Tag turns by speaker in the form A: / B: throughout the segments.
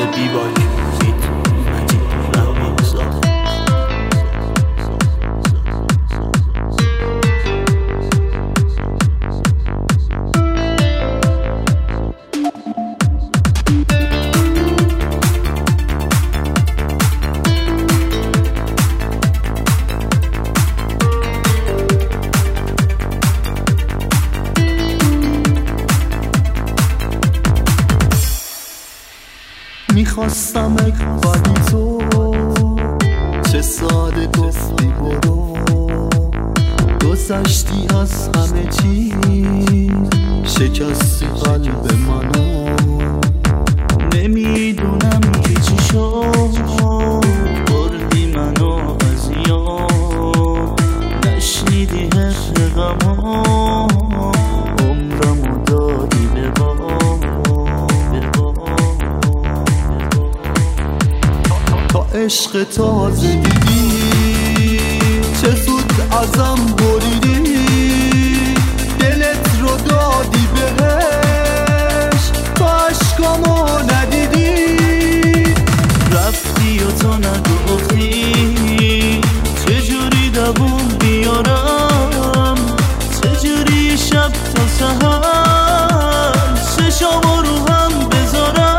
A: بیواک بیت مجید رحمی زاده.
B: میخواستمت ولی تو چه ساده گفتی برو، گذشتی از همه چیز، شکستی قلب منو. نمیدونم که چی شد، بردی منو از یاد، نشنیدی حق غما، عمرمو دادی به عشق تازه دیدی، چه زود ازم بریدی، دلت رو دادی بهش، تو عشقامو ندیدی. رفتی و تو نگفتی چجوری دووم بیارم، چجوری شب تا سحر چشامو رو هم بذارم.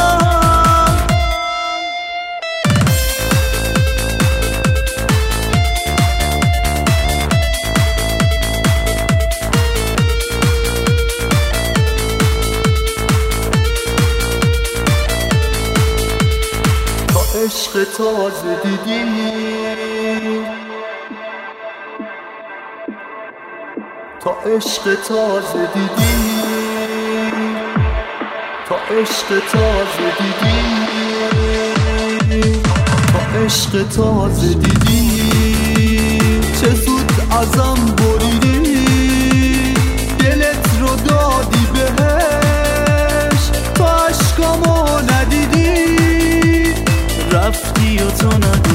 B: عشق تازه دیدی، تا عشق تازه دیدی، تا عشق تازه دیدی، تا عشق تازه دیدی، چه زود ازم بریدی، دلت رو دادی بهش، تو عشقامو ندیدی. رفتی و تو